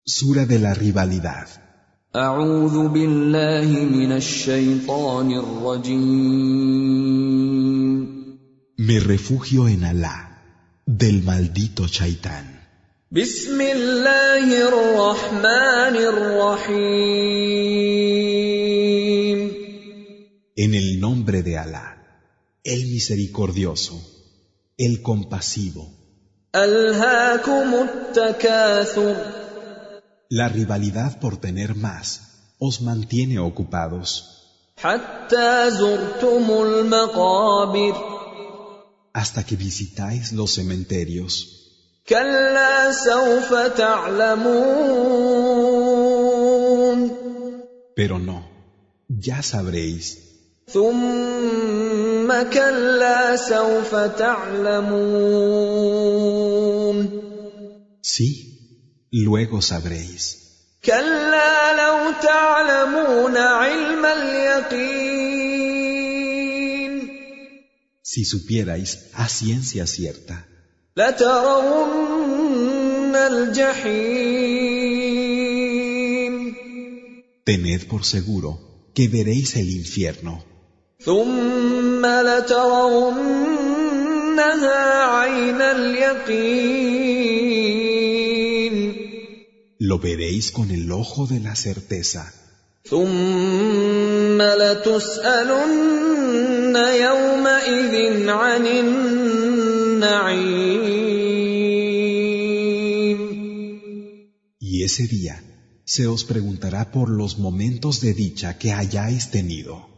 Sura de la rivalidad. أعوذ بالله من الشيطان الرجيم. Me refugio en Alá, del maldito Chaitán. بسم الله الرحمن الرحيم. En el nombre de Alá, el misericordioso, el compasivo. ألهاكم التكاثر. La rivalidad por tener más os mantiene ocupados, حتى زرتم المقابر. hasta que visitáis los cementerios. كلا سوف تعلمون. Pero no, ya sabréis. ثم كلا سوف تعلمون. Sí, luego sabréis. كلا لو تعلمون علم اليقين. Si supierais a ciencia cierta, لترون الجحيم. tened por seguro que veréis el infierno. ثم لترونها عين اليقين. Lo veréis con el ojo de la certeza. ثم لتسألن يومئذ عن النعيم. Y ese día se os preguntará por los momentos de dicha que hayáis tenido.